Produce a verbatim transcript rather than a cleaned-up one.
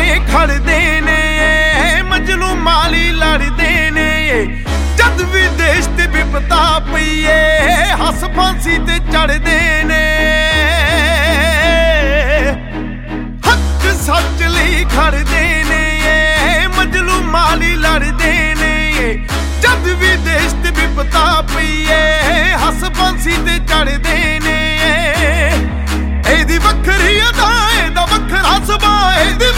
ਖੜਦੇ ਨੇ ਮਜਲੂ ਮਾਲੀ ਲੜਦੇ ਨੇ ਜਦ ਵੀ ਦੇਸ਼ ਤੇ ਵਿਪਤਾ ਪਈਏ ਹੱਸ ਫਾਂਸੀ ਤੇ ਚੜਦੇ ਨੇ ਹੱਕ ਸੱਚ ਲਈ ਖੜਦੇ ਨੇ ਮਜਲੂ ਮਾਲੀ ਲੜਦੇ ਨੇ ਜਦ ਵੀ ਦੇਸ਼ ਤੇ ਵਿਪਤਾ ਪਈਏ ਹੱਸ ਫਾਂਸੀ ਤੇ ਚੜਦੇ ਨੇ ਇਹਦੀ ਵੱਖਰੀ ਅਦਾ ਇਹਦਾ ਵੱਖਰਾ ਸੁਭਾਅ ਇਹਦੀ